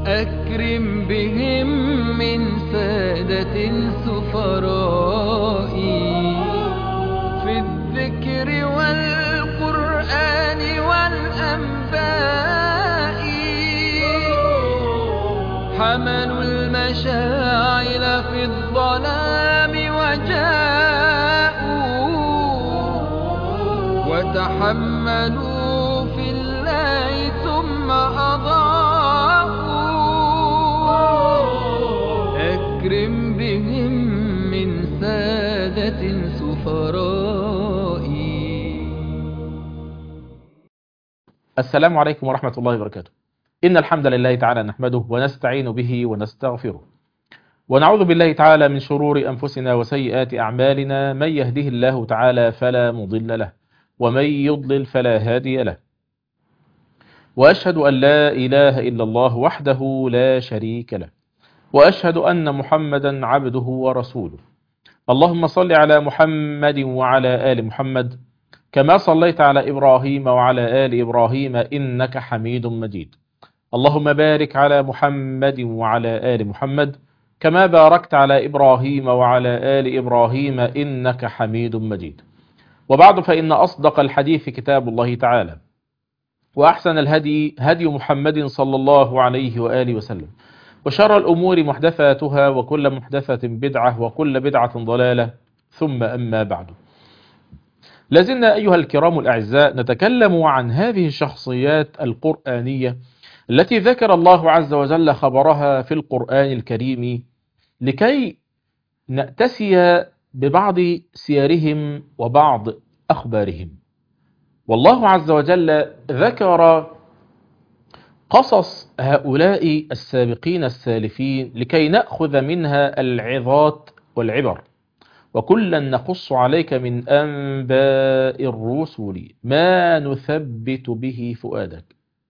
أكرم بهم من سادة سفرائي في الذكر والقرآن والأنباء، حملوا المشاعل في الظلام وجاءوا وتحملوا في الله ثم أضاءوا. أكرم بهم من سادة سفرائي. السلام عليكم ورحمة الله وبركاته. إن الحمد لله تعالى نحمده ونستعين به ونستغفره، ونعوذ بالله تعالى من شرور أنفسنا وسيئات أعمالنا. من يهده الله تعالى فلا مضل له، ومن يضلل فلا هادي له. وأشهد أن لا إله إلا الله وحده لا شريك له، وأشهد أن محمدا عبده ورسوله. اللهم صل على محمد وعلى آل محمد كما صليت على إبراهيم وعلى آل إبراهيم إنك حميد مجيد. اللهم بارك على محمد وعلى آل محمد كما باركت على إبراهيم وعلى آل إبراهيم إنك حميد مجيد. وبعد، فإن أصدق الحديث كتاب الله تعالى، وأحسن الهدي هدي محمد صلى الله عليه وآله وسلم، وشر الأمور محدثاتها، وكل محدثة بدعة، وكل بدعة ضلالة، ثم أما بعد. لازلنا أيها الكرام الأعزاء نتكلم عن هذه الشخصيات القرآنية التي ذكر الله عز وجل خبرها في القرآن الكريم، لكي نأتسي ببعض سيرهم وبعض أخبارهم. والله عز وجل ذكر قصص هؤلاء السابقين السالفين لكي نأخذ منها العظات والعبر. وكلا نقص عليك من أنباء الرسل ما نثبت به فؤادك.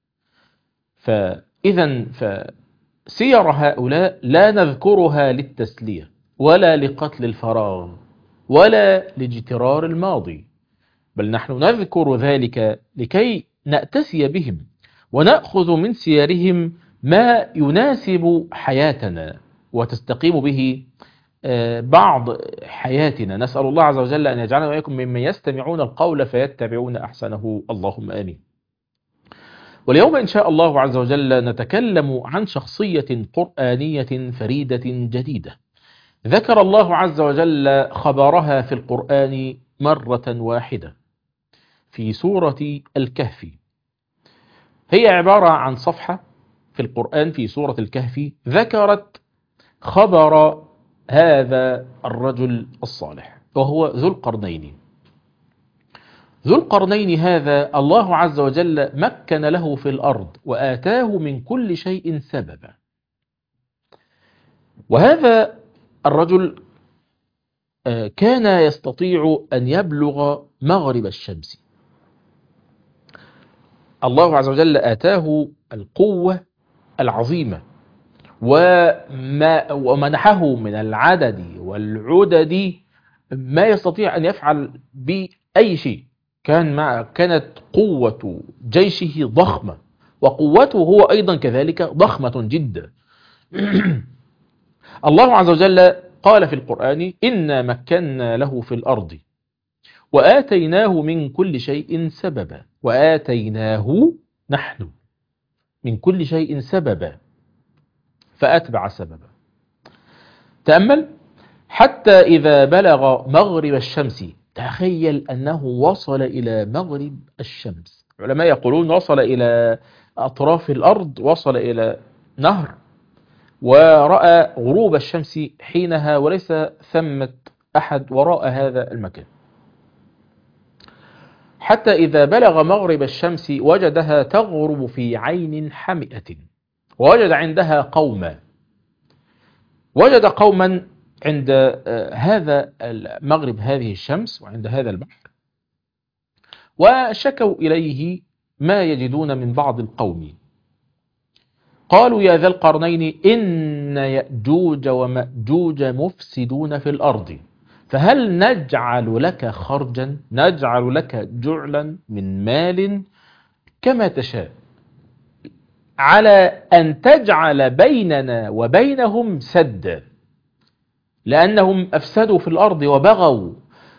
فإذا فسير هؤلاء لا نذكرها للتسلية ولا لقتل الفراغ ولا لاجترار الماضي، بل نحن نذكر ذلك لكي نأتسي بهم ونأخذ من سيرهم ما يناسب حياتنا وتستقيم به بعض حياتنا. نسأل الله عز وجل أن يجعلنا وإياكم ممن يستمعون القول فيتبعون أحسنه، اللهم آمين. واليوم إن شاء الله عز وجل نتكلم عن شخصية قرآنية فريدة جديدة ذكر الله عز وجل خبرها في القرآن مرة واحدة في سورة الكهف. هي عبارة عن صفحة في القرآن في سورة الكهف ذكرت خبر هذا الرجل الصالح، وهو ذو القرنين. ذو القرنين هذا الله عز وجل مكن له في الأرض وآتاه من كل شيء سببا. وهذا الرجل كان يستطيع أن يبلغ مغرب الشمس. الله عز وجل آتاه القوة العظيمة ومنحه من العدد والعدد ما يستطيع أن يفعل بأي شيء. كانت قوة جيشه ضخمة، وقوته هو أيضا كذلك ضخمة جدا. الله عز وجل قال في القرآن: إنا مكنا له في الأرض وآتيناه من كل شيء سببا. وآتيناه نحن من كل شيء سببا فأتبع سببا. تأمل: حتى إذا بلغ مغرب الشمس. تخيل أنه وصل إلى مغرب الشمس. العلماء يقولون وصل إلى أطراف الأرض، وصل إلى نهر، ورأى غروب الشمس حينها، وليس ثمة أحد وراء هذا المكان. حتى إذا بلغ مغرب الشمس وجدها تغرب في عين حمئة، ووجد عندها قوما. وجد قوما عند هذا مغرب هذه الشمس وعند هذا البحر، وشكوا إليه ما يجدون من بعض القوم. قالوا: يا ذا القرنين إن يأجوج ومأجوج مفسدون في الأرض فهل نجعل لك خرجا، نجعل لك جعلا من مال كما تشاء. على أن تجعل بيننا وبينهم سدا، لأنهم أفسدوا في الأرض وبغوا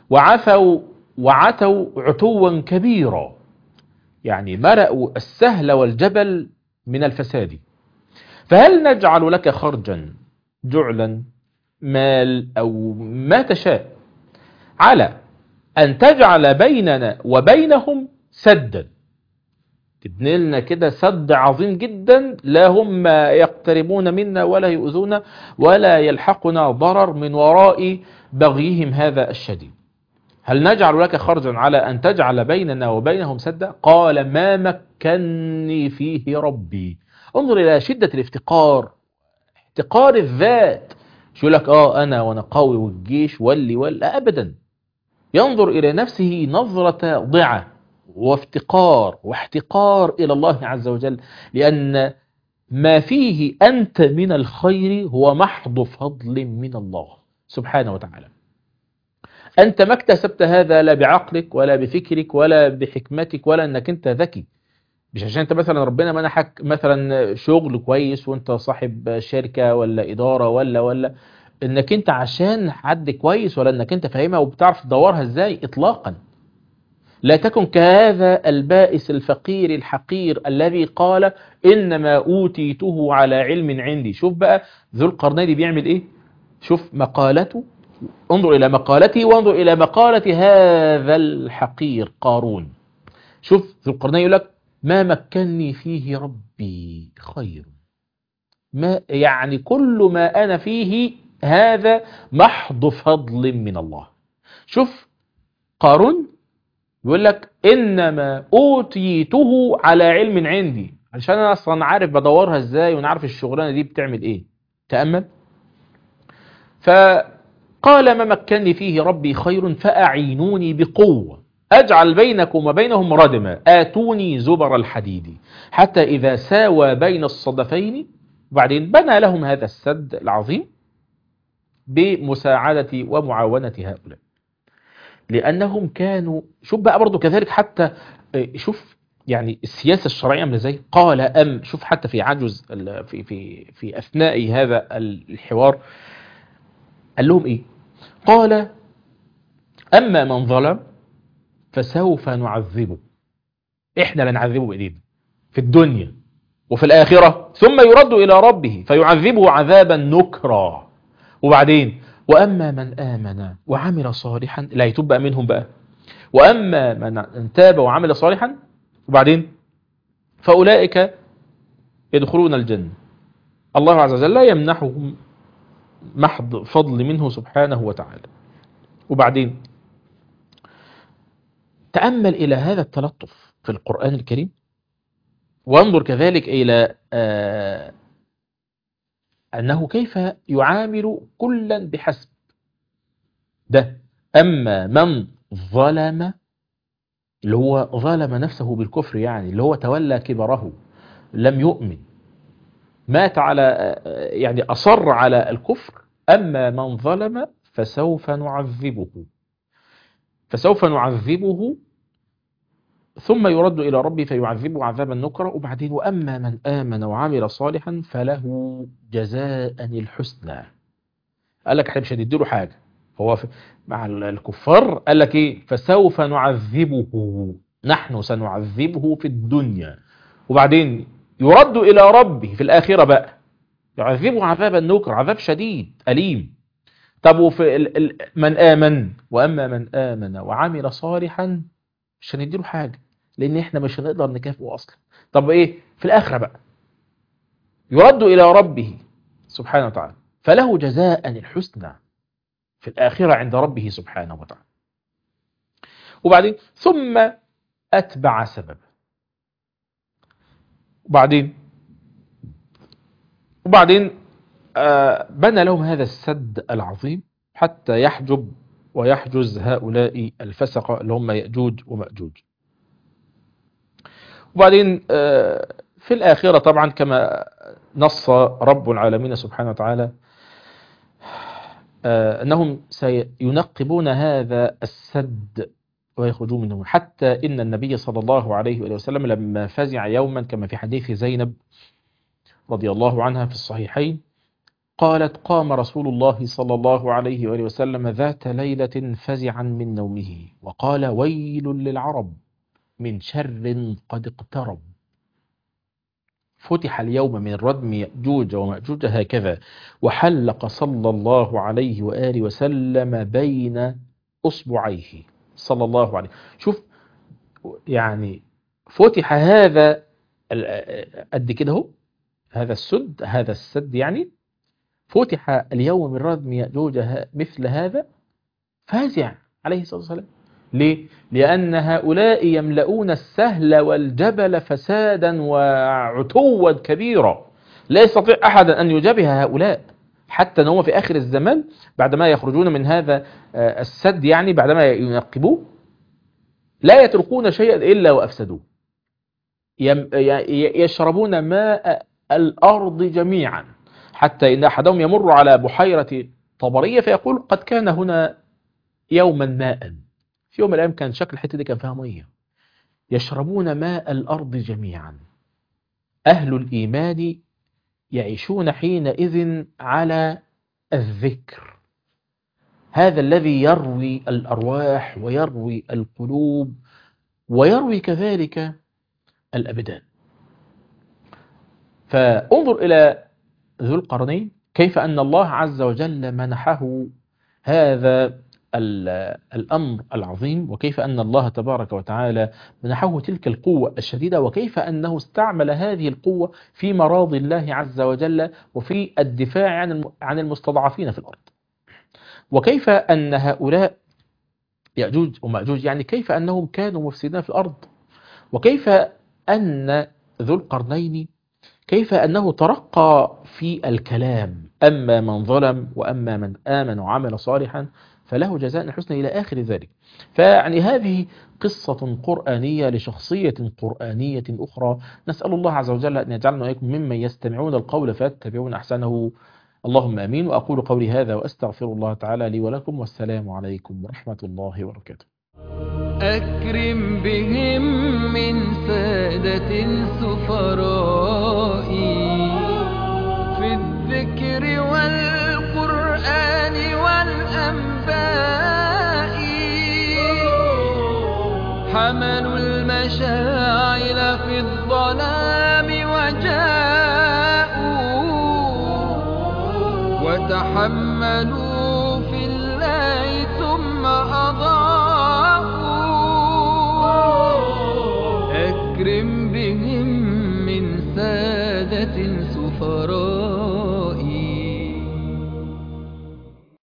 وعتوا عتوا كبيرا، يعني مرأوا السهل والجبل من الفساد. فهل نجعل لك خرجا، جعلا، مال أو ما تشاء، على أن تجعل بيننا وبينهم سدا، تبني لنا كده سد عظيم جدا، لا هم يقتربون منا ولا يؤذون ولا يلحقنا ضرر من وراء بغيهم هذا الشديد. هل نجعل لك خرجا على أن تجعل بيننا وبينهم سدا؟ قال ما مكني فيه ربي. انظر إلى شدة الافتقار، افتقار الذات. شو لك أنا وأنا قوي والجيش ولا أبدا، ينظر إلى نفسه نظرة ضعة وافتقار واحتقار إلى الله عز وجل، لأن ما فيه أنت من الخير هو محض فضل من الله سبحانه وتعالى. أنت ما اكتسبت هذا لا بعقلك ولا بفكرك ولا بحكمتك ولا أنك أنت ذكي، مش عشان أنت مثلا ربنا منحك مثلا شغل كويس وأنت صاحب شركة ولا إدارة ولا أنك أنت عشان حد كويس، ولا أنك أنت فاهمها وبتعرف تدورها إزاي إطلاقا. لا تكن كهذا البائس الفقير الحقير الذي قال إنما أوتيته على علم عندي. شوف بقى ذو القرنين بيعمل إيه، شوف مقالته، انظر إلى مقالته وانظر إلى مقالة هذا الحقير قارون. شوف ذو القرنين يقول لك ما مكنني فيه ربي خير، ما يعني كل ما أنا فيه هذا محض فضل من الله. شوف قارون يقول لك إنما أوتيته على علم عندي، علشان أنا أصلا عارف بدورها إزاي وأنا عارف الشغلانة دي بتعمل إيه. تأمل، فقال ما مكنني فيه ربي خير فأعينوني بقوة أجعل بينكم وبينهم ردما آتوني زبر الحديد حتى إذا ساوى بين الصدفين. وبعدين بنى لهم هذا السد العظيم بمساعدة ومعاونة هؤلاء، لأنهم كانوا، شوف بقى برضو كذلك حتى شوف يعني السياسة الشرعية من ازاي. قال شوف حتى في عجز في أثناء هذا الحوار قال لهم إيه؟ قال أما من ظلم فسوف نعذبه، إحنا لنعذبه بإيدينا في الدنيا وفي الآخرة، ثم يرد إلى ربه فيعذبه عذابا نكرا. وبعدين وأما من آمن وعمل صالحا، لا يتوب بقى منهم بقى، وأما من تاب وعمل صالحا وبعدين فأولئك يدخلون الجنة. الله عز وجل لا يمنحهم محض فضل منه سبحانه وتعالى. وبعدين تأمل إلى هذا التلطف في القرآن الكريم، وانظر كذلك إلى أنه كيف يعامل كلا بحسب ده. أما من ظلم، اللي هو ظلم نفسه بالكفر، يعني اللي هو تولى كبره لم يؤمن، مات على يعني أصر على الكفر. أما من ظلم فسوف نعذبه ثم يرد إلى ربي فيعذبه عذابا نكرا. وبعدين وأما من آمن وعمل صالحا فله جزاء الحسنى. قال لك احنا مش هنديله حاجة، هو مع الكفار قال لك ايه؟ فسوف نعذبه، نحن سنعذبه في الدنيا، وبعدين يرد إلى ربه في الآخرة بقى يعذبه عذابا نكرا، عذاب شديد أليم. طب وفي من آمن، وأما من آمن وعمل صالحا مش هنديله حاجة لأن احنا مش هنقدر نكافئه أصلا. طب ايه في الآخرة بقى؟ يرد إلى ربه سبحانه وتعالى فله جزاء الحسنى في الآخرة عند ربه سبحانه وتعالى. وبعدين ثم أتبع سبب، وبعدين بنى لهم هذا السد العظيم حتى يحجب ويحجز هؤلاء الفسقة اللي هم يأجوج ومأجوج. وبعدين في الآخرة طبعا كما نص رب العالمين سبحانه وتعالى أنهم سينقبون هذا السد ويخرجون منهم. حتى إن النبي صلى الله عليه وآله وسلم لما فزع يوما كما في حديث زينب رضي الله عنها في الصحيحين قالت قام رسول الله صلى الله عليه وآله وسلم ذات ليلة فزعا من نومه وقال ويل للعرب من شر قد اقترب. فتح اليوم من ردم يأجوج ومأجوج هكذا، وحلق صلى الله عليه وآله وسلم بين أصبعيه صلى الله عليه. شوف يعني فتح هذا قد كده هو هذا السد يعني فتح اليوم من ردم يأجوج مثل هذا فازع عليه الصلاة والسلام. ليه؟ لأن هؤلاء يملؤون السهل والجبل فسادا وعتوا كبيرا، لا يستطيع أحد أن يجابه هؤلاء، حتى أنهم في آخر الزمان بعدما يخرجون من هذا السد يعني بعدما ينقبوه لا يتركون شيئا إلا وأفسدوه. يشربون ماء الأرض جميعا، حتى إن أحدهم يمر على بحيرة طبرية فيقول قد كان هنا يوما ماء، في يوم من الأيام كان شكل الحتة دي كان فيها مية. يشربون ماء الأرض جميعا. أهل الإيمان يعيشون حينئذ على الذكر، هذا الذي يروي الأرواح ويروي القلوب ويروي كذلك الأبدان. فانظر إلى ذو القرنين كيف أن الله عز وجل منحه هذا الأمر العظيم، وكيف أن الله تبارك وتعالى منحه تلك القوة الشديدة، وكيف أنه استعمل هذه القوة في مراضي الله عز وجل وفي الدفاع عن المستضعفين في الأرض. وكيف أن هؤلاء يأجوج ومأجوج يعني كيف أنهم كانوا مفسدين في الأرض، وكيف أن ذو القرنين كيف أنه ترقى في الكلام، أما من ظلم وأما من آمن وعمل صالحا فله جزاء الحسنى إلى آخر ذلك. فيعني هذه قصة قرآنية لشخصية قرآنية أخرى، نسأل الله عز وجل أن يجعلنا وإياكم ممن يستمعون القول فيتبعون أحسنه، اللهم آمين. وأقول قولي هذا وأستغفر الله تعالى لي ولكم، والسلام عليكم ورحمة الله وبركاته. أكرم بهم من سادة السفراء في الذكر والقرآن والأنباء، حملوا المشاعل في الظلام وجاءوا وتحملوا